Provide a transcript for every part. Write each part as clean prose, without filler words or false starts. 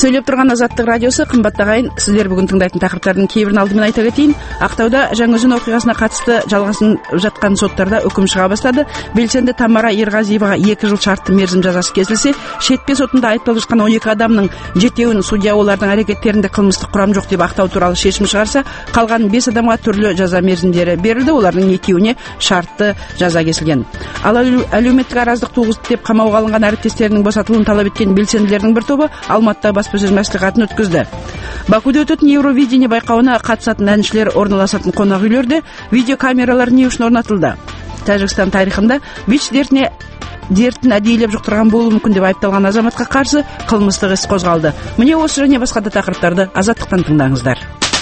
Сөйлеп тұрған Азаттық радиосы. Қымбатты ағайын, сіздер бүгін тыңдайтын тақырыптардың кейбірін алдымен айта кетейін. Ақтауда Жаңаөзен оқиғасына қатысты жалғасын жатқан соттарда үкім шыға бастады. Белсенді Тамара Ерғазиеваға 2 жыл шартты мерзім жазасы кесілсе, шетпе сотында айыпталып жатқан 12 адамның 7-еуін судья олардың әрекеттерінде қылмыстық құрам жоқ деп ақтау туралы шешім шығарса, қалған 5 адамға түрлі жаза мерзімдері берілді. Олардың 2-еуіне шартты жаза кесілген. Ал әлеуметтік араздық туғызды деп қамауға алынған әріптестерінің босатылуын талап еткен белсенділердің бір тобы Алматыда баспасөз мәслихатын өткізді. Бакуде өтетін Евровидение байқауына қатысатын әншілер орналасатын қонақ үйлерде видеокамералар не үшін орнатылды? Тәжікстан тарихында ВИЧ дертін әдейілеп жұқтырған болуы мүмкін деп айыпталған азаматқа қарсы қылмыстық іс қозғалды. Міне осы және басқа да тақырыптарды Азаттықтан тыңдаңыздар.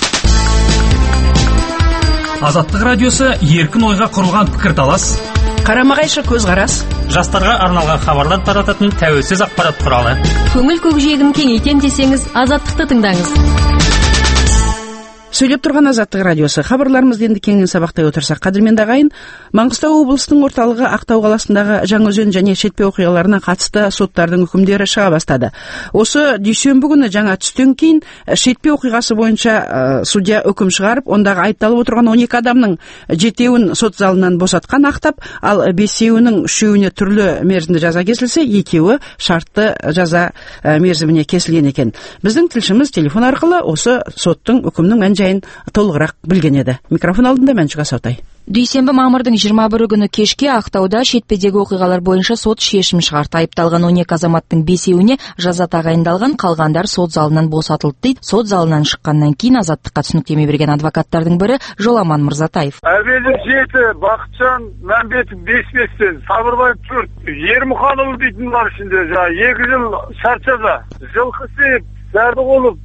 Азаттық радиосы еркін ойға құрылған пікірталас, қарама-қайшы көзқарас, жастарға арналған хабарлар тарататын тәуелсіз ақпарат құралы. Көңіл көкжиегін кеңейтем десеңіз, Азаттықты тыңдаңыз. Сөйлеп тұрған Азаттық радиосы. Хабарларымызды енді кеңінен сабақтай отырсақ, қадірменді ағайын, Маңғыстау облысының орталығы Ақтау қаласындағы Жаңаөзен және шетпе оқиғаларына қатысты соттардың үкімдері шыға бастады. Осы дүйсенбі күні жаңа түстен кейін шетпе оқиғасы бойынша судья үкім шығарып, ондағы айыпталып отырған 12 адамның 7-еуін сот залынан босатқан ақтап, ал 5-еуінің 3-еуіне түрлі мерзімді жаза кесілсе, 2-еуі шартты жаза мерзіміне кесілген екен. Біздің тілшіміз телефон арқылы осы соттың үкімнің мән-жайын толығырақ білген еді. Микрофон алдында Мәншік Асаутай. Дүйсенбі мамырдың 21 күні кешке Ақтауда шетпедегі оқиғалар бойынша сот шешім шығарды. Айыпталған 12 азаматтың 5-еуіне жаза тағайындалған, қалғандар сот залынан босатылды дейді. Сот залынан шыққаннан кейін Азаттыққа түсініктеме берген адвокаттардың бірі Жоламан Мырзатаев. Әбелов 7, Бақытжан Мәмбетов 5-5-тен, Сабырбаев 4, Ермұханұлы дейтін бар ішінде 2 жыл шарт жаза. Жылқысып, Сәрдіғұлов,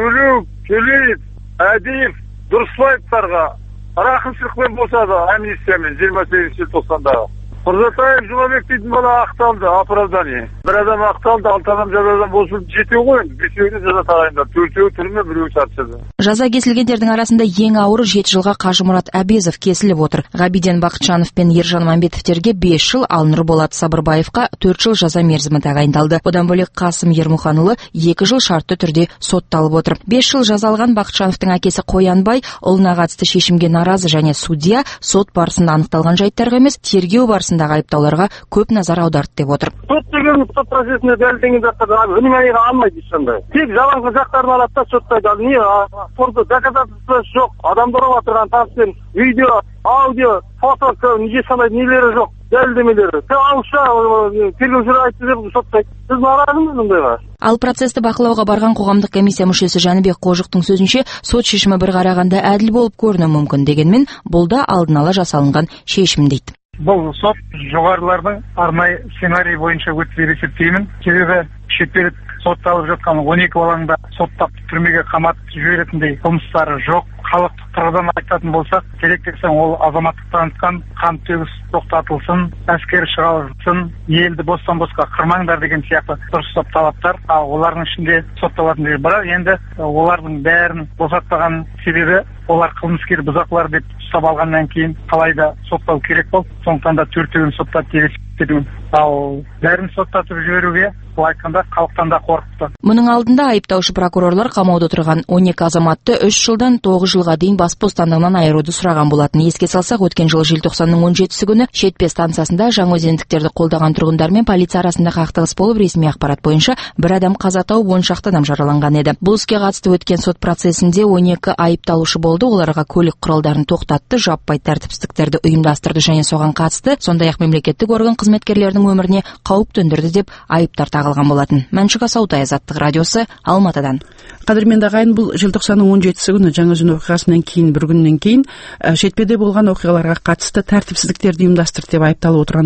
Төлеев, Әдиев, Дұрысбаевтарға рақымшылықпен босады амнистиямен 28 желтоқсандағы. Құрзатаев Жұмабек дейтін бала ақталды, оправдание. Бір адам ақталды, 6 адам жазадан босылып, 7-еу ғой, 5-еуіне жаза тағайындалды, 4-еу түрме, 1-еу шарт жаза. Жаза кесілгендердің арасында ең ауыры 7 жылға Қажымұрат Әбезов кесіліп отыр. Ғабиден Бақытжанов пен Ержан Мәмбетовтерге 5 жыл, ал Нұрболат Сабырбаевқа 4 жыл жаза мерзімі тағайындалды. Одан бөлек Қасым Ермұханұлы 2 жыл шартты түрде сотталып отыр. 5 жыл жаза алған Бақытжановтың әкесі Қоянбай ұлына қатысты шешімге наразы және судья сот барысында анықталған жайттарға емес, тергеу барысында айыптауларға көп назар аударды деп отыр. Сот деген сот процесінде дәлелденген заттарды вниманиеге алмайды ешқандай. Тек жалаңғы жақтарын алады да соттайды. Не доказательствосы жоқ. Адамдар отырған таныспен видео, аудио, фото ешқандай нелері жоқ. Дәлелдемелері. Ауызша тергеушілер айтты деп соттайды. Біз наразымыз мұндайға. Ал процесті бақылауға барған қоғамдық комиссия мүшесі Жәнібек Қожықтың сөзінше, сот шешімі бір қарағанда әділ болып көрінуі мүмкін, дегенмен бұл да алдын ала жасалынған шешім дейді. Бұл сот жоғарылардың арнайы сценарий бойынша өтті деп есептеймін. Себебі шетпелік сотталып жатқан 12 балаңда соттап түрмеге қаматып жіберетіндей қылмыстары жоқ. Халықтық тұрғыдан айтатын болсақ, керек десең ол азаматтық танытқан, қан төгіс тоқтатылсын, әскер шығарылсын, елді бостан босқа қырмаңдар деген сияқты дұрыстап талаптар. Олардың ішінде сотталатын дейді. Бірақ енді олардың бәрін босатпаған себебі олар қылмыскер бұзақылар деп ұстап алғаннан кейін қалайда соттау керек болды. Сондықтан да 4-еуін соттап тересіп ал бәрін соттатып жіберуге бұл айтқанда халықтан да қорқыпты. Мұның алдында айыптаушы прокурорлар қамауда отырған 12 азаматты 3 жылдан 9 жылға дейін бас бостандығынан айыруды сұраған болатын. Еске салсақ, өткен жылы желтоқсанның 17 күні шетпе станциясында жаңаөзендіктерді қолдаған тұрғындар мен полиция арасында қақтығыс болып, ресми ақпарат бойынша бір адам қаза тауып, 10 шақты адам жараланған еді. Бұл іске қатысты өткен сот процесінде 12 айыпталушы болды. Оларға көлік құралдарын тоқтатты, жаппай тәртіпсіздіктерді ұйымдастырды және соған қатысты, сондай-ақ мемлекеттік орган қызметкерлерінің өміріне қауіп төндірді деп айыптар тағылған болатын. Мәншік Асаутай, Азаттық радиосы, Алматыдан. Қадірменді ағайын, бұл желтоқсанның 17 күні Жаңаөзен оқиғасынан кейін, бір күннен кейін шетпеде болған оқиғаларға қатысты тәртіпсіздіктерді ұйымдастырды деп айыпталып отырған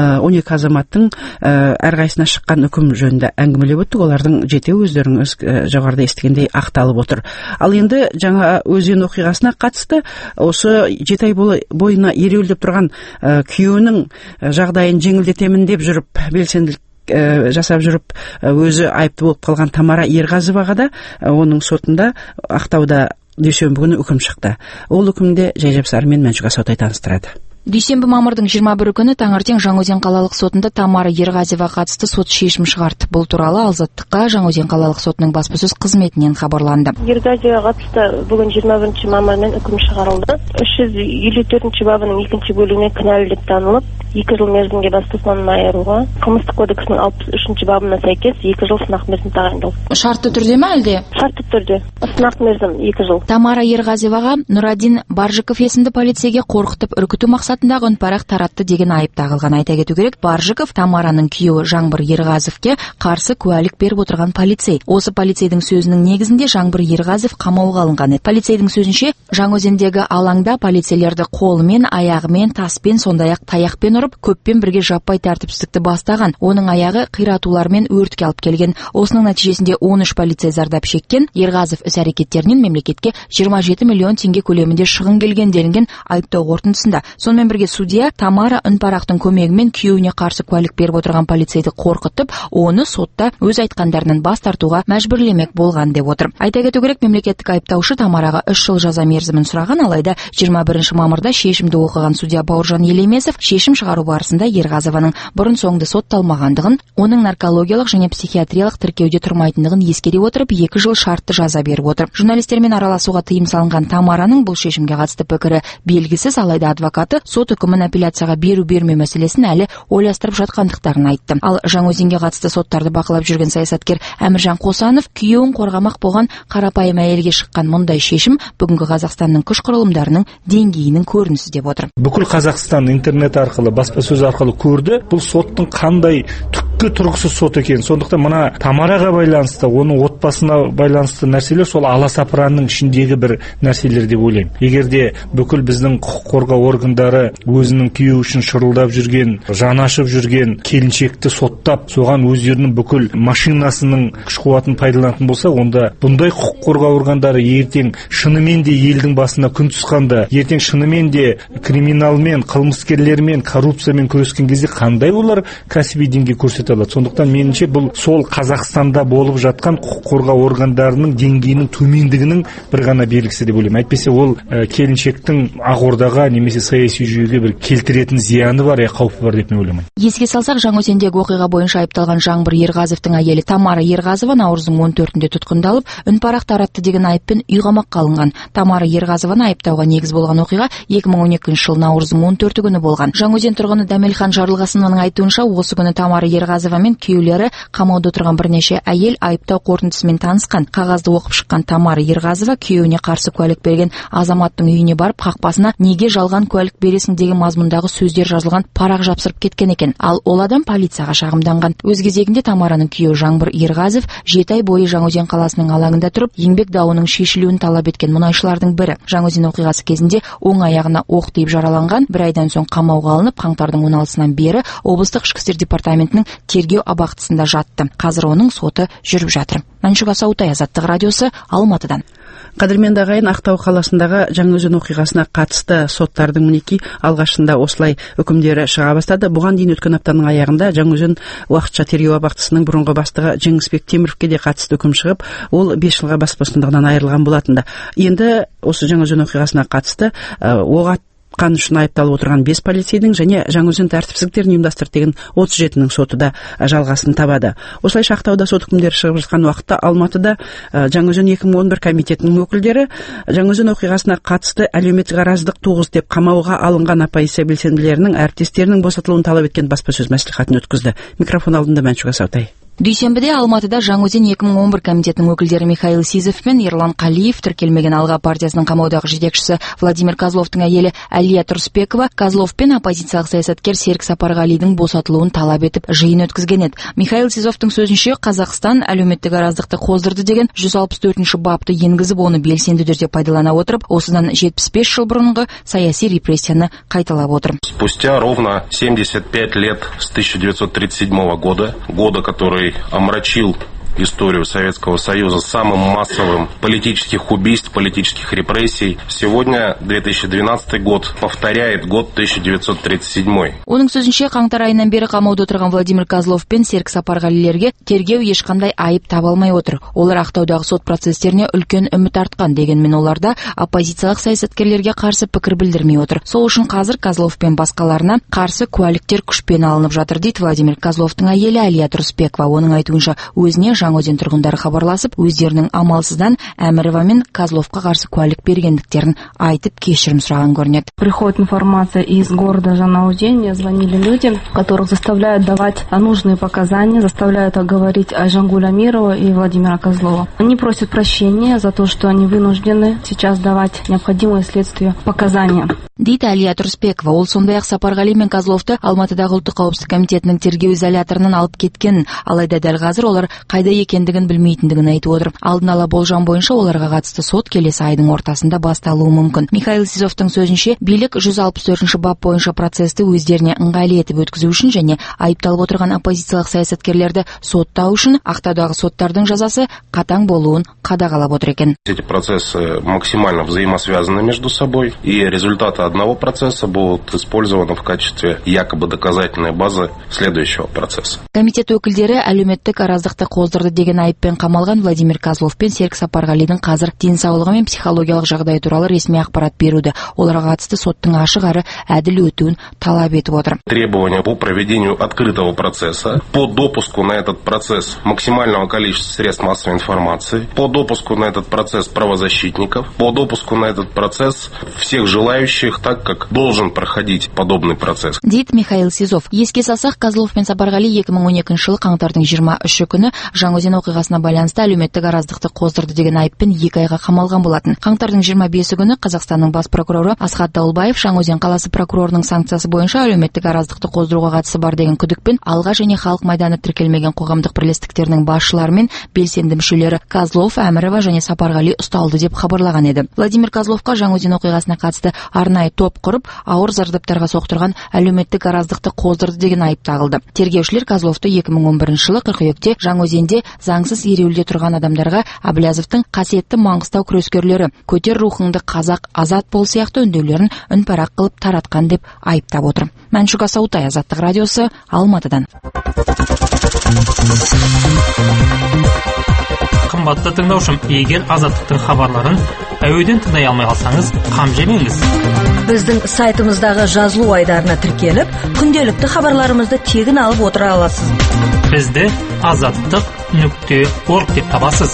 12 азаматтың әрқайсысына шыққан үкім жөнінде әңгімелеп өттік. Олардың 7-еуі өздеріңіз жоғарыда естігендей ақталып отыр. Ал енді Жаңаөзен оқиғасына қатысты осы 7 ай бойына ереуілдеп тұрған күйеуінің жағдайын жеңілдетемін деп жүріп, белсенділік жасап жүріп өзі айыпты болып қалған Тамара Ерғазиеваға да оның сотында Ақтауда дүйсенбі күні үкім шықты. Ол үкімде Жайжапсар мен Мәншік Асаутай таныстырады. Дүйсенбі мамырдың 21 күні таңертең Жаңаөзен қалалық сотында Тамара Ерғазиева қатысты сот шешім шығарды. Бұл туралы Азаттыққа Жаңаөзен қалалық сотының баспасөз қызметінен хабарланды. Ерғазиева қатысты бүгін 21 мамырмен үкім шығарылды. 354 бабының 2 бөлігіне кінәлі деп танылып, 2 жыл мерзімге бас бостандығынан айыруға, қылмыстық кодексінің 63 бабына сәйкес 2 жыл сынақ мерзімі тағайындалды. Шартты түрде ме әлде? Шартты түрде. Сынақ мерзім 2 жыл. Тамара Ерғазиеваға Нұрадин Баржиков есімді полицейге қорқытып үркіту мақсатындағы үнпарақ таратты деген айып тағылған. Айта кету керек, Баржиков Тамараның күйеуі Жаңбыр Ерғазиевке қарсы куәлік беріп отырған полицей. Осы полицейдің сөзінің негізінде Жаңбыр Ерғазиев қамауға алынған еді. Полицейдің сөзінше, Жаңаөзендегі алаңда полицейлерді қолымен, аяғымен, таспен, сондай-ақ таяқпен ұрып, көппен бірге жаппай тәртіпсіздікті бастаған. Оның аяғы қиратулармен өртке алып келген. Осының нәтижесінде 13 полицей зардап шеккен. Ерғазиев іс-әрекеттерінен мемлекетке 27 миллион теңге көлемінде шығын келген делінген айыптау қорытындысында. Сонымен бірге судья Тамара үнпарақтың көмегімен күйеуіне қарсы куәлік беріп отырған полицейді қорқытып, оны сотта өз айтқандарынан бас тартуға мәжбүрлемек болған деп отыр. Айта кету керек, мемлекеттік айыптаушы Тамараға 3 жыл жаза мерзімін сұраған, алайда 21 мамырда шешімді оқыған судья Бауыржан Елемесов шешім шығару барысында Ерғазиеваның бұрын-соңды сотталмағандығын, оның наркологиялық және психиатриялық тіркеуде тұрмайтындығын ескере отырып 2 жыл шартты жаза беріп отыр. Журналистермен араласуға тыйым салынған Тамараның бұл шешімге қатысты пікірі белгісіз, алайда адвокаты сот үкімін апелляцияға беру-бермеу мәселесін әлі ойластырып жатқандықтарын айтты. Ал Жаңаөзенге қатысты соттарды бақылап жүрген саясаткер Әміржан Қосанов күйеуін қорғамақ болған қарапайым әйелге шыққан мұндай шешім бүгінгі Қазақстанның күш құрылымдарының деңгейінің көрінісі деп отыр. Бүкіл Қазақстан интернет арқылы, баспасөз арқылы көрді, бұл соттың қандай түпкі тұрғысыз сот екен. Сондықтан мына Тамараға байланысты, оның отбасына байланысты нәрселер сол аласапыранның ішіндегі бір нәрселер деп ойлаймын. Егерде бүкіл біздің құқық қорғау органдары өзінің күйеуі үшін шырылдап жүрген, жаны ашып жүрген келіншекті соттап, соған өздерінің бүкіл машинасының күш-қуатын пайдаланатын болса, онда бұндай құқық қорғау органдары ертең шынымен де елдің басына күн түсқанда, ертең шынымен де криминалмен, қылмыскерлермен, коррупциямен күрескен кезде қандай олар кәсіби деңгей көрсете алады. Сондықтан меніңше бұл сол Қазақстанда болып жатқан құқық қорғау органдарының деңгейінің төмендігінің бір ғана белгісі деп ойлаймын. Әйтпесе ол келіншектің Ақордаға немесе саяси жүйеге бір келтіретін зияны бар, қаупі бар деп мен ойламаймын. Еске салсақ, Жаңаөзендегі оқиға бойынша айыпталған Жаңбыр Ерғазиевтің әйелі Тамара Ерғазиева наурыздың 14-інде тұтқындалып, үнпарақ таратты деген айыппен үйқамаққа алынған. Тамара Ерғазиеваны айыптауға негіз болған оқиға 2012 жыл наурыздың 14 күні болған. Жаңаөзен тұрғыны Дәмелхан Жарылғасынованың айтуынша, осы күні Тамара Ерғазиева мен күйеулері қамауда отырған бірнеше әйел айыптау қорытындысымен танысқан. Қағазды оқып шыққан Тамара Ерғазиева күйеуіне қарсы куәлік берген азаматтың үйіне барып, қақпасына неге жалған куәлік бересің деген мазмұндағы сөздер жазылған парақ жапсырып кеткен екен. Ал ол адам полицияға шағымданған. Өз кезегінде Тамараның күйеуі Жаңбыр Ерғазиев 7 ай бойы Жаңаөзен қаласының алаңында тұрып, еңбек дауының шешілуін талап еткен мұнайшылардың бірі. Жаңаөзен оқиғасы кезінде оң аяғына оқ тиіп жараланған, бір айдан соң қамауға алынып, қаңтардың 16-сынан бері облыстық ішкі істер департаментінің тергеу абақтысында жатты. Қазір оның соты жүріп жатыр. Мәншүк Асаутай, Азаттық радиосы, Алматыдан. Қадірменді ағайын, Ақтау қаласындағы Жаңаөзен оқиғасына қатысты соттардың мінекей алғашында осылай үкімдері шыға бастады. Бұған дейін өткен аптаның аяғында Жаңаөзен уақытша тергеу абақтысының бұрынғы бастығы Жеңісбек Теміровке де қатысты үкім шығып, ол 5 жылға бас бостандығынан айырылған болатын. Енді осы Жаңаөзен оқиғасына қатысты оқ атқан үшін айыпталып отырған 5 полицейдің және Жаңаөзен тәртіпсіздіктерін ұйымдастырды деген 37-нің соты да жалғасын табады. Осылайша Ақтауда сот үкімдері шығып жатқан уақытта Алматыда Жаңаөзен 2011 комитетінің өкілдері Жаңаөзен оқиғасына қатысты әлеуметтік араздық туғызды деп қамауға алынған оппозиция белсенділерінің әріптестерінің босатылуын талап еткен баспасөз мәслихатын өткізді. Микрофон алдында Мәншүк Асаутай. Дүйсенбіде Алматыда Жаңаөзен 2011 комитетінің өкілдері Михаил Сизов пен Ерлан Қалиев, тіркелмеген Алға партиясының қамаудағы жетекшісі Владимир Козловтың әйелі Әлия Тұрысбекова, Козлов пен оппозициялық саясаткер Серік Сапарғалидің босатылуын талап етіп жиын өткізген еді. Михаил Сизовтың сөзінше, Қазақстан әлеуметтік араздықты қоздырды деген 164-ші бапты енгізіп, оны белсенді түрде пайдалана отырып, осыдан 75 жыл бұрынғы саяси репрессияны қайталап отыр. Спустя ровно 75 лет с 1937 года, который омрачил историю Советского Союза самым массовым политических убийств, политических репрессий. Сегодня 2012 год повторяет год 1937. Оның сөзінше, қаңтар айынан бері қамауда отырған Владимир Козлов пен Серік Сапарғалилерге тергеу ешқандай айып таба алмай отыр. Олар Ақтаудағы сот процестеріне үлкен үміт артқан, дегенмен оларда оппозициялық саясаткерлерге қарсы пікір білдірмей отыр. Сол үшін қазір Козлов пен басқаларына қарсы куәліктер күшпен алынып жатыр, дейді Владимир Козловтың әйелі Әлия Тұрысбекова. Оның айтуынша, өзіне Жаңаөзен тұрғындары хабарласып, өздерінің амалсыздан Әмірова мен Козловқа қарсы куәлік бергендіктерін айтып кешірім сұраған көрінеді. Приходит информация из города Жаңаөзен, мне звонили люди, которых заставляют давать нужные показания, заставляют говорить о Жангуль Амирова и Владимира Козлова. Они просят прощения за то, что они вынуждены сейчас давать необходимые следствию показания. Дейді Әлия Тұрысбекова. Ол сондай-ақ Сапарғали мен Козловты Алматыдағы ұлттық қауіпсіздік комитетінің тергеу изоляторынан алып кеткен, алайда дәл қазір олар қайда екендігін білмейтіндігін айтып отыр. Алдын ала болжам бойынша оларға қатысты сот келесі айдың ортасында басталуы мүмкін. Михаил Сизовтың сөзінше, билік 164-ші бап бойынша процесті өздеріне ыңғайлы етіп өткізу үшін және айыпталып отырған оппозициялық саясаткерлерді соттау үшін Ақтаудағы соттардың жазасы қатаң болуын қадағалап отыр екен. Эти процессы максимально взаимосвязаны между собой, и результаты одного процесса будут использованы в качестве якобы доказательной базы следующего процесса. Комитет өкілдері әлеуметтік араздықты қоздырды деген айыппен қамалған Владимир Козлов пен Серік Сапарғалидің қазір денсаулығы мен психологиялық жағдайы туралы ресми ақпарат беруді, оларға қатысты соттың ашық әрі әділ өтуін талап етіп отыр. Требования по проведению открытого процесса, по допуску на этот процесс максимального количества средств массовой информации, по допуску на этот процесс правозащитников, по допуску на этот процесс всех желающих, так как должен проходить подобный процесс. Дейді Михаил Сизов. Еске салсақ, Козлов пен Сапарғали 2012 жылы қаңтардың 23 күні Жаңаөзен оқиғасына байланысты әлеуметтік араздықты қоздырды деген айыппен 2 айға қамалған болатын. Қаңтардың 25 күні Қазақстанның бас прокуроры Асхат Дауылбаев Жаңаөзен қаласы прокурорының санкциясы бойынша әлеуметтік араздықты қоздыруға қатысы бар деген күдікпен Алға және халық майданы тіркелмеген қоғамдық бірлестіктерінің басшылары мен белсенді мүшелері Козлов, Әмірова және Сапарғали ұсталды деп хабарлаған еді. Владимир Козловқа Жаңаөзен оқиғасына қатысты арнайы топ құрып, ауыр зардаптарға соқтырған әлеуметтік араздықты қоздырды деген айып тағылды. Тергеушілер Козловты 2011 жылы қыркүйекте Жаңаөзенде заңсыз ереуілде тұрған адамдарға Әбіләзовтың қасиетті Маңғыстау күрескерлері көтер рухыңды қазақ азат бол сияқты үндеулерін үнпарақ қылып таратқан деп айыптап отыр. Мәншүк Асаутай, Азаттық радиосы, Алматыдан. Қымбатты тыңдаушым, егер Азаттықтың хабарларын әуеден тыңдай алмай қалсаңыз, қам жемеңіз. Біздің сайтымыздағы жазылу айдарына тіркеліп, күнделікті хабарларымызды тегін алып отыра аласыз. Бізді azаттық.org деп табасыз.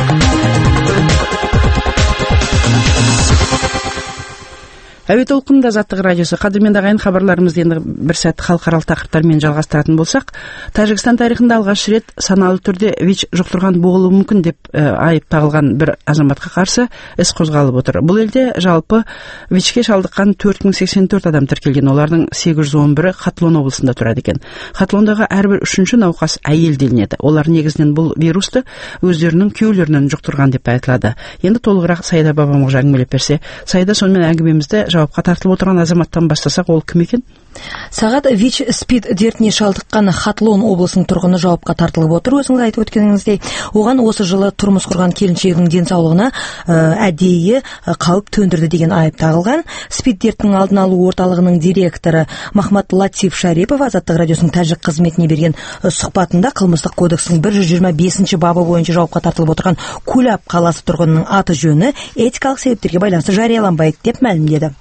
Әуе толқынында Азаттық радиосы. Қадірменді ағайын, хабарларымызды енді бір сәт халықаралық тақырыптармен жалғастыратын болсақ, Тәжікстан тарихында алғаш рет саналы түрде ВИЧ жұқтырған болуы мүмкін деп айып тағылған бір азаматқа қарсы іс қозғалып отыр. Бұл елде жалпы ВИЧ-ке шалдыққан 4084 адам тіркелген. Олардың 811-і Хатлон облысында тұрады екен. Хатлондағы әрбір 3-ші науқас әйел делінеді. Олар негізінен бұл вирусты өздерінің күйеулерінен жұқтырған деп айтылады. Енді толығырақ Сайда бабамға әңгімелеп берсе. Сайда, сонымен әңгімемізді жауапқа тартылып отырған азаматтан бастасақ, ол кім екен? Сағат ВИЧ-СПИД дертіне шалдыққан Хатлон облысының тұрғыны жауапқа тартылып отыр. Өзіңіз айтып өткеніңіздей, оған осы жылы тұрмыс құрған келіншегінің денсаулығына әдейі қауіп төндірді деген айып тағылған. СПИД дертінің алдын алу орталығының директоры Махмат Латиф Шарипов Азаттық радиосының тәжік қызметіне берген сұхбатында қылмыстық кодекстің 125-ші бабы бойынша жауапқа тартылып отырған Куляб қаласы тұрғынының аты жөні этикалық себептерге байланысты жарияланбайды деп мәлімдеді.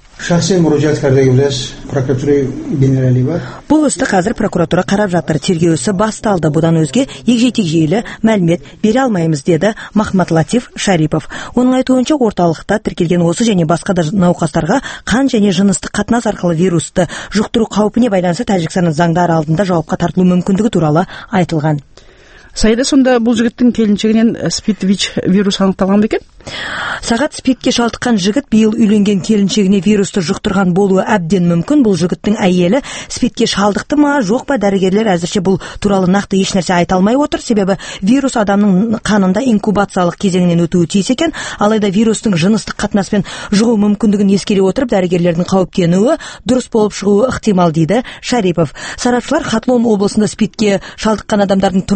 Бұл істі қазір прокуратура қарап жатыр. Тергеу ісі басталды. Бұдан өзге егжей-тегжейлі мәлімет бере алмаймыз, деді Махмат Латиф Шарипов. Оның айтуынша, орталықта тіркелген осы және басқа да науқастарға қан және жыныстық қатынас арқылы вирусты жұқтыру қаупіне байланысты Тәжікстанның заңдары алдында жауапқа тартылу мүмкіндігі туралы айтылған. Сайда, сонда бұл жігіттің келіншегінен СПИД ВИЧ вирус анықталған ба екен? Сағат СПИДке шалдыққан жігіт биыл үйленген келіншегіне вирусты жұқтырған болуы әбден мүмкін. Бұл жігіттің әйелі СПИДке шалдықты ма, жоқ па, дәрігерлер әзірше бұл туралы нақты еш нәрсе айта алмай отыр. Себебі вирус адамның қанында инкубациялық кезеңінен өтуі тиіс екен. Алайда вирустың жыныстық қатынаспен жұғу мүмкіндігін ескере отырып, дәрігерлердің қауіптенуі дұрыс болып шығуы ықтимал, дейді Шарипов. Сарапшылар Хатлон облысында СПИДке шалдыққан адамдардың тұрмыс құруы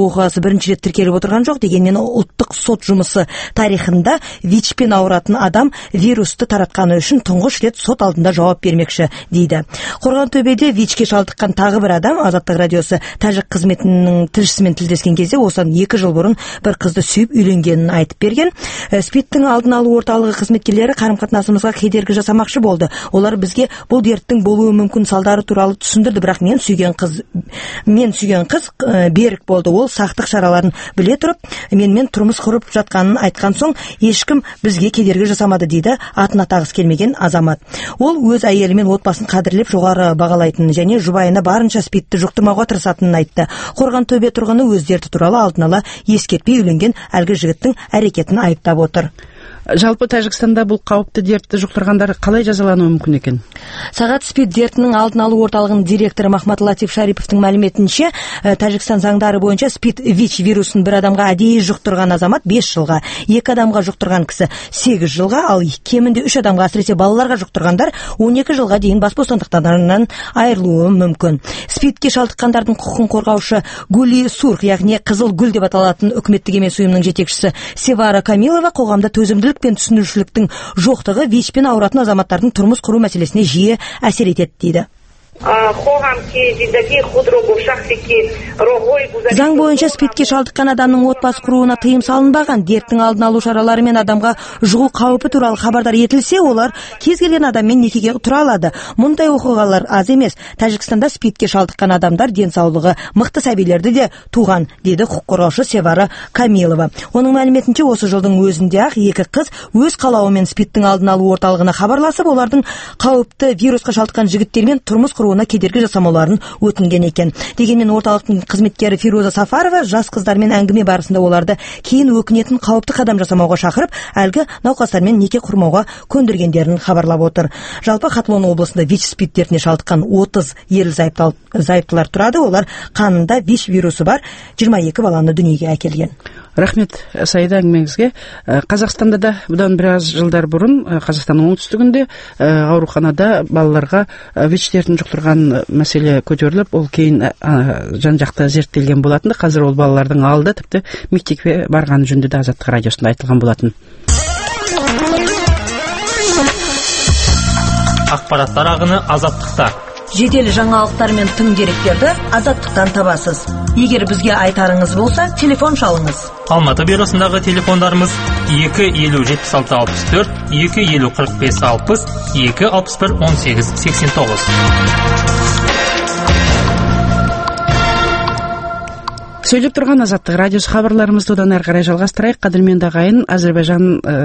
оқиғасы бірінші рет тіркеліп отырған жоқ, дегенмен ұлттық сот жұмысы тарихында ВИЧ-пен ауыратын адам вирусты таратқаны үшін тұңғыш рет сот алдында жауап бермекші дейді. Қорғантөбеде ВИЧ-ке шалдыққан тағы бір адам Азаттық радиосы тәжік қызметінің тілшісімен тілдескен кезде осыдан 2 жыл бұрын бір қызды сүйіп үйленгенін айтып берген. СПИД-тің алдын алу орталығы қызметкерлері қарым-қатынасымызға кедергі жасамақшы болды. Олар бізге бұл дерттің болуы мүмкін салдары туралы түсіндірді, бірақ мен сүйген қыз берік болды. Ол сақтық шараларын біле тұрып, менімен тұрмыс құрып жатқанын айтқан соң, ешкім бізге кедергі жасамады дейді атын атағысы келмеген азамат. Ол өз әйелі мен отбасын қадірлеп жоғары бағалайтынын және жұбайына барынша СПИД-ті жұқтырмауға тырысатынын айтты. Қорғантөбе тұрғыны өз дерті туралы алдын ала ескертпей үйленген әлгі жігіттің әрекетін айыптап отыр. Жалпы Тәжікстанда бұл қауіпті дертті жұқтырғандар қалай жазалануы мүмкін екен? Сағат СПИД дертінің алдын алу орталығының директоры Махмат Латиф Шариповтың мәліметінше, Тәжікстан заңдары бойынша СПИД-ВИЧ вирусын бір адамға әдейі жұқтырған азамат 5 жылға, 2 адамға жұқтырған кісі 8 жылға, ал кемінде 3 адамға, әсіресе балаларға жұқтырғандар 12 жылға дейін бас бостандықтарынан айырылуы мүмкін. СПИД-ке шалдыққандардың құқығын қорғаушы Гули Сурх, яғни қызыл гүл деп аталатын үкіметтік емес ұйымның жетекшісі Севара Камилова қоғамда төзімділік пен түсінушіліктің жоқтығы ВИЧ-пен ауыратын азаматтардың тұрмыс құру мәселесіне жиі әсер етеді дейді. Заң бойынша СПИД-ке шалдыққан адамның отбасы құруына тыйым салынбаған. Дерттің алдын алу шаралары мен адамға жұғу қаупі туралы хабардар етілсе, олар кез келген адаммен некеге тұра алады. Мұндай оқиғалар аз емес. Тәжікстанда СПИД-ке шалдыққан адамдар денсаулығы мықты сәбилерді де туған, деді құқық қорғаушы Севара Камилова. Оның мәліметінше, осы жылдың өзінде ақ 2 қыз өз қалауымен СПИД-тің алдын алу орталығына хабарласып, олардың қауіпті вирусқа шалдыққан жігіттермен тұрмыс құруына кедергі жасамауларын өтінген екен. Дегенмен орталықтың қызметкері Фируза Сафарова жас қыздармен әңгіме барысында оларды кейін өкінетін қауіпті қадам жасамауға шақырып, әлгі науқастармен неке құрмауға көндіргендерін хабарлап отыр. Жалпы Хатлон облысында ВИЧ-СПИД дертіне шалдыққан 30 ерлі-зайыптылар тұрады. Олар қанында ВИЧ вирусы бар 22 баланы дүниеге әкелген. Рахмет Саида әңгімеңізге. Қазақстанда да бұдан біраз жылдар бұрын Қазақстанның оңтүстігінде ауруханада балаларға ВИЧ дертін жұқтырған мәселе көтеріліп, ол кейін жан-жақты зерттелген болатын. Қазір ол балалардың алды тіпті мектепке барғаны жөнінде де Азаттық радиосында айтылған болатын. Ақпараттар ағыны Азаттықта. Жедел жаңалықтар мен тың деректерді Азаттықтан табасыз. Егер бізге айтарыңыз болса, телефон шалыңыз. Алматы бюросындағы телефондарымыз 250-76-64, 250-45-60, 261-18-89. Сөйлеп тұрған Азаттық радиосы хабарларымызды одан әрі қарай жалғастырайық. Қадірменді ағайын, Әзербайжан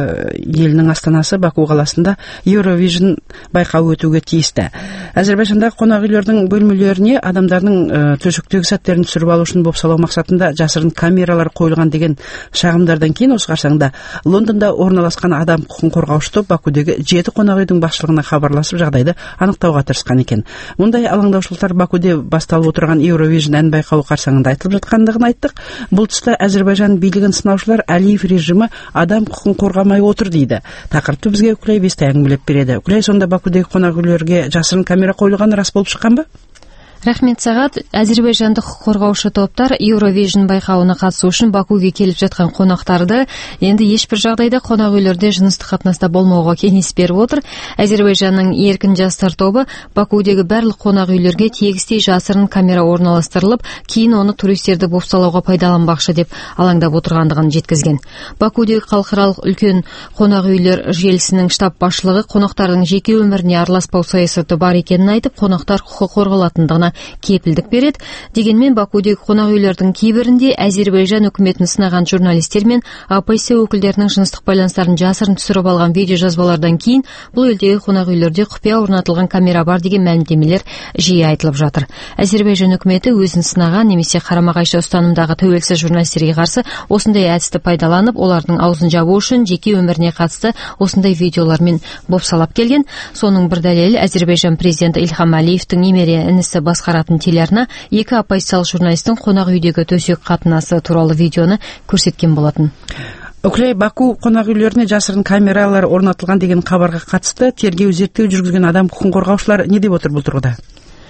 елінің астанасы Баку қаласында Eurovision байқауы өтуге тиісті. Әзербайжандағы қонақ үйлердің бөлмелеріне адамдардың төсектегі сәттерін түсіріп алу үшін бопсалау мақсатында жасырын камералар қойылған деген шағымдардан кейін, осы қарсаңда Лондонда орналасқан адам құқығын қорғаушы топ Бакудегі 7 қонақ үйдің басшылығына хабарласып, жағдайды анықтауға тырысқан екен. Мұндай алаңдаушылықтар Бакуде басталып отырған Eurovision ән байқауы қарсаңында айтылып жатқандығын айттық. Бұл тұста Әзербайжан билігін сынаушылар Әлиев режимі адам құқығын қорғамай отыр дейді. Тақырыпты бізге Үкілай Бестай әңгімелеп береді. Үкілай, сонда Бакудегі қонақ үйлерге жасырын камера қойылғаны рас болып шыққан ба? Рахмет сағат. Әзербайжандық қорғаушы топтар Eurovision байқауына қатысу үшін Бакуге келіп жатқан қонақтарды енді ешбір жағдайда қонақ үйлерде жыныстық қатынаста болмауға кеңес беріп отыр. Әзербайжанның еркін жастар тобы Бакудегі барлық қонақ үйлерге тегістей жасырын камера орналастырылып, кейін оны туристерді бопсалауға пайдаланбақшы деп алаңдап отырғандығын жеткізген. Бакудегі халықаралық үлкен қонақ үйлер желісінің штаб басшылығы қонақтардың жеке өміріне араласпау саясаты бар екенін айтып, қонақтар құқығы қорғалатындығына кепілдік береді. Дегенмен Бакудегі қонақ үйлердің кейбірінде Әзербайжан үкіметін сынаған журналистер мен АПС өкілдерінің жыныстық байланыстарын жасырын түсіріп алған видео жазбалардан кейін бұл елдегі қонақ үйлерде құпия орнатылған камера бар деген мәлімдемелер жиі айтылып жатыр. Әзербайжан үкіметі өзін сынаған немесе қарама-қайшы ұстанымдағы тәуелсіз журналистерге қарсы осындай әдісті пайдаланып, олардың аузын жабу үшін жеке өміріне қатысты осындай видеолармен бопсалап келген. Соның бір дәлелі Әзербайжан президенті Ильхам Алиевтің немере інісі басқаратын телеарна 2 оппозициялық журналистің қонақ үйдегі төсек қатынасы туралы видеоны көрсеткен болатын. Үкілай, Баку қонақ үйлеріне жасырын камералар орнатылған деген хабарға қатысты тергеу зерттеу жүргізген адам құқығын қорғаушылар не деп отыр бұл тұрғыда?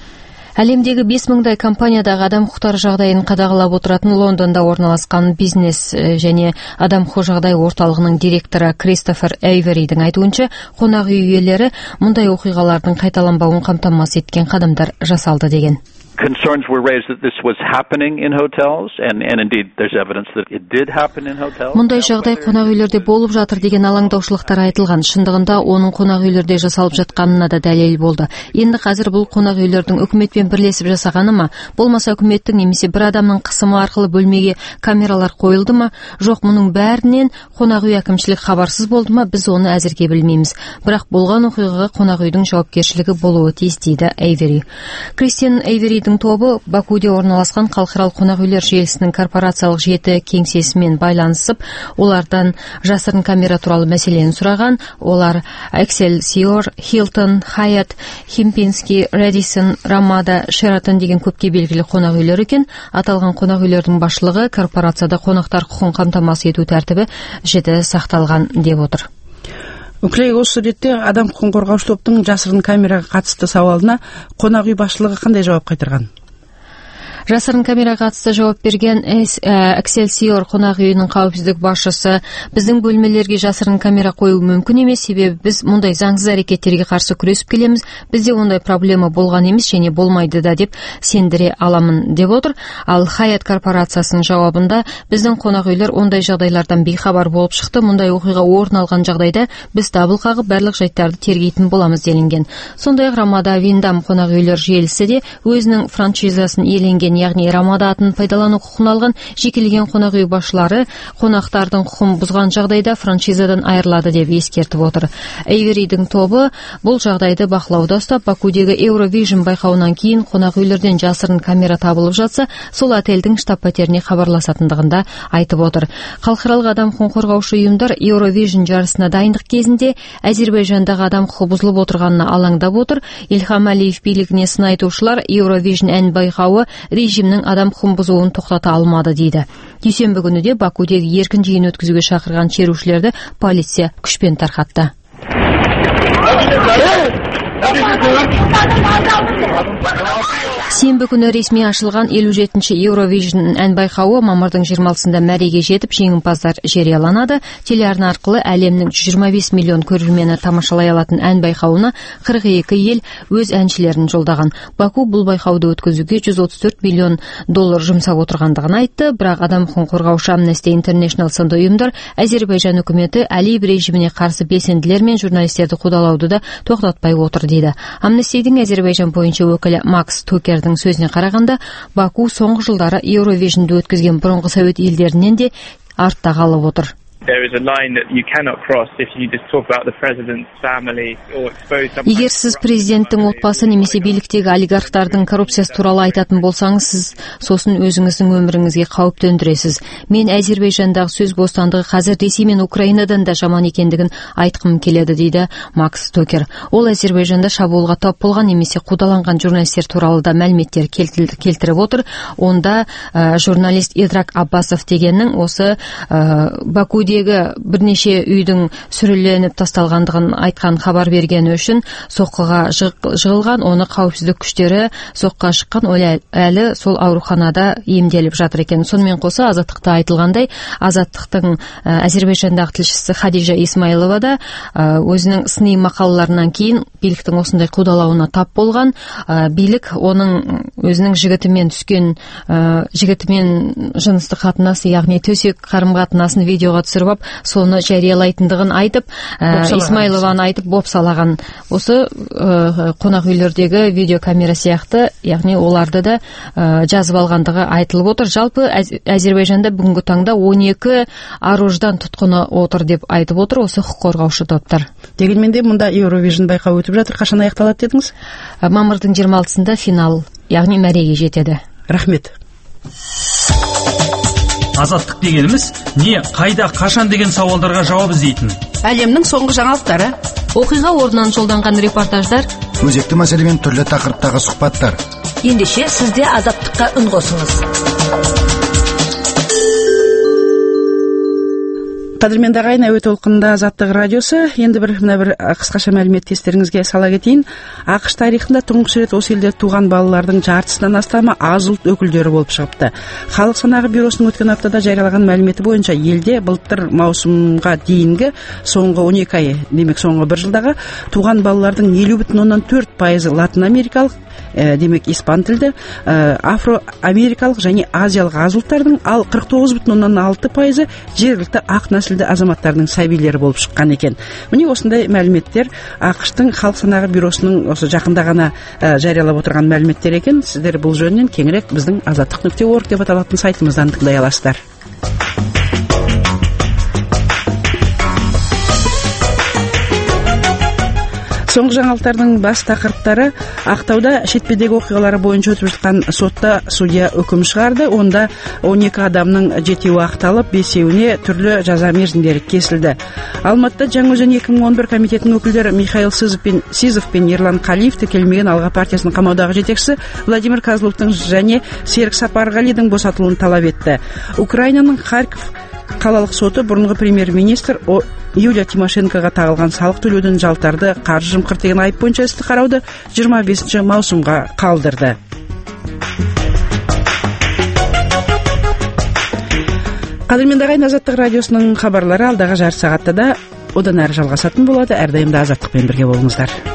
Әлемдегі 5000-дай компаниядағы адам құқықтары жағдайын қадағалап отыратын Лондонда орналасқан бизнес және адам құқығы жағдай орталығының директоры Кристофер Эйверидің айтуынша, қонақ үй иелері мұндай оқиғалардың қайталанбауын қамтамасыз еткен қадамдар жасалды деген. Concerns were raised that this was happening in hotels, and indeed there's evidence that it did happen in hotels. Мұндай жағдай қонақ үйлерде болып жатыр деген алаңдаушылықтар айтылған. Шындығында оның қонақ үйлерде жасалып жатқанына да дәлел болды. Енді қазір бұл қонақ үйлердің үкіметпен бірлесіп жасағаны ма, болмаса үкіметтің немесе бір адамның қысымы арқылы бөлмеге камералар қойылды ма? Жоқ, мұның бәрінен қонақ үй әкімшілік хабарсыз болды ма? Біз оны әзірге білмейміз. Бірақ болған оқиғаға қонақ үйдің жауапкершілігі болуы тиіс дейді Эйвери. Кристиан Эйверидің тобы Бакуде орналасқан халықаралық қонақ үйлер желісінің корпорациялық жеті кеңсесімен байланысып, олардан жасырын камера туралы мәселені сұраған. Олар Excelsior, Hilton, Hyatt, Kempinski, Radisson, Ramada, Sheraton деген көпке белгілі қонақ үйлер екен. Аталған қонақ үйлердің басшылығы корпорацияда қонақтар құқығын қамтамасыз ету тәртібі жіті сақталған деп отыр. Өкілей осы ретте адам құқығын қорғаушы топтың жасырын камераға қатысты сауалына қонақ үй басшылығы қандай жауап қайтарған? Жасырын камераға қатысты жауап берген Excelsior қонақ үйінің қауіпсіздік басшысы, біздің бөлмелерге жасырын камера қою мүмкін емес, себебі біз мұндай заңсыз әрекеттерге қарсы күресіп келеміз. Бізде ондай проблема болған емес және болмайды да деп сендіре аламын деп отыр. Ал Hyatt корпорациясының жауабында, біздің қонақ үйлер ондай жағдайлардан бейхабар болып шықты. Мұндай оқиға орын алған жағдайда біз дабыл қағып барлық жайттарды тергейтін боламыз делінген. Сондай-ақ Рамада Виндам қонақ үйлер желісі де өзінің франшизасын иеленген, яғни Рамада атын пайдалану құқығын алған жекелеген қонақ үй басшылары қонақтардың құқығын бұзған жағдайда франшизадан айырылады деп ескертіп отыр. Эйверидің тобы бұл жағдайды бақылауда ұстап, Бакудегі Eurovision байқауынан кейін қонақ үйлерден жасырын камера табылып жатса, сол отельдің штаб-пәтеріне хабарласатындығында айтып отыр. Халықаралық адам құқығын қорғаушы ұйымдар Eurovision жарысына дайындық кезінде Әзербайжандағы адам құқығы бұзылып отырғанына алаңдап отыр. Ильхам Әлиев билігіне сын айтушылар Eurovision ән байқауы режимнің адам құқығын бұзуын тоқтата алмады дейді. Дүйсенбі күні де Бакудегі еркін жиын өткізуге шақырған шерушілерді полиция күшпен тарқатты. Сенбі күні ресми ашылған 57-ші Eurovision ән байқауы мамырдың 26-сында мәреге жетіп, жеңімпаздар жарияланады. Телеарна арқылы әлемнің 125 миллион көрермені тамашалай алатын ән байқауына 42 ел өз әншілерін жолдаған. Баку бұл байқауды өткізуге $134 миллион жұмсап отырғандығын айтты, бірақ адам құқығын қорғаушы Amnesty International сынды ұйымдар Әзербайжан үкіметі Әлиев режиміне қарсы белсенділер мен журналистерді қудалауды да тоқтатпай отыр дейді. Amnestyдің Әзербайжан бойынша өкілі Макс Тукердің сөзіне қарағанда, Баку соңғы жылдары Eurovision'ды өткізген бұрынғы совет елдерінен де артта қалып отыр. Егер сіз президенттің отбасы немесе биліктегі олигархтардың коррупциясы туралы айтатын болсаңыз, сіз сосын өзіңіздің өміріңізге қауіп төндіресіз. Мен Әзербайжандағы сөз бостандығы қазір Ресей мен Украинадан да жаман екендігін айтқым келеді дейді Макс Токер. Ол Әзербайжанда шабуылға тап болған немесе қудаланған журналистер туралы да мәліметтер келтіріп отыр. Онда журналист Идрак Аббасов дегеннің осы Бакудегі бірнеше үйдің сүріленіп тасталғандығын айтқан хабар бергені үшін соққыға жығылған, оны қауіпсіздік күштері соққыға шыққан, ол әлі сол ауруханада емделіп жатыр екен. Сонымен қоса Азаттықта айтылғандай, Азаттықтың Әзербайжандағы тілшісі Хадижа Исмайлова да өзінің сыни мақалаларынан кейін биліктің осындай қудалауына тап болған. Билік оның өзінің жігітімен жыныстық қатынасы, яғни төсек қарым-қатынасын видеоға түсіріп, соны жариялайтындығын айтып, Исмайлованы айтып бопсалаған. Осы қонақ үйлердегі видеокамера сияқты, яғни оларды да жазып алғандығы айтылып отыр. Жалпы Әзербайжанда бүгінгі таңда 12 аруждан тұтқыны отыр деп айтып отыр осы құқық қорғаушы топтар. Дегенмен де мұнда Eurovision байқауы өтіп жатыр. Қашан аяқталады дедіңіз? Мамырдың 26-сында финал, яғни мәреге жетеді. Рахмет. Азаттық дегеніміз не, қайда, қашан деген сауалдарға жауап іздейтін. Әлемнің соңғы жаңалықтары, оқиға орнынан жолданған репортаждар, өзекті мәселемен түрлі тақырыптағы сұхбаттар. Ендеше сізде Азаттыққа үн қосыңыз. Кадырменди агайын, әуе толкунунда Азаттык радиосу. Енді мына бір кыскача маалиметти эстериңизге сала кетейин. АКШ тарихында туңгуч рет осы елде туган балалардын жартысынан астамы аз ұлт өкүлдөрү болуп чыгыпты. Халық санагы бюросунун өткөн аптада жарыялаган маалимети боюнча элде былтыр маусумга дейинги соңку 12 ай, демек соңку 1 жылдагы туган балалардын 50,4% Латын Америкалык, демек испан тилде, афро-америкалык жана азиялык аз улуттардын, ал 49,6% жергиликтүү ак наслдүү азаматтардын сабийлери болуп чыккан экен. Міне осындай маалиметтер АКШтын Халык санагы бюросунун осы жакында гана жарыялап отурган маалиметтер экен. Сиздер бул жөнүнөн кеңирээк биздин azatlyk.org деп аталатын сайтымыздан тыңдай аласыздар. Соңғы жаңалықтардың бас тақырыптары: Ақтауда шетпедегі окуялары боюнча өтүп жаткан сотта судья өкүм чыгарды. Онда 12 адамның 7-і акталып, 5-іуне түрлі жаза мерзимдери кесилди. Алматыда Жаңаөзен 2011 комитетинин өкүлдөрү Михаил Сизов пен Ерлан Калиев текелмеген Алга партиясынын камаудагы жетекчиси Владимир Козловдун жане Серик Сапаргалидин босотулуун талап этти. Украинанын Харьков қалалық соты бұрынғы премьер-министр Юлия Тимошенкоға тағылған салық төлеуден жалтарды қаржы жымқырды деген айып бойынша істі қарауды 25 маусымға қалдырды. Кадырменди агайын, Азаттык радиосунун хабарлары алдағы жарты сағатта да одан әрі жалғасатын болады. Әрдайым да Азаттыкпен бірге болыңыздар.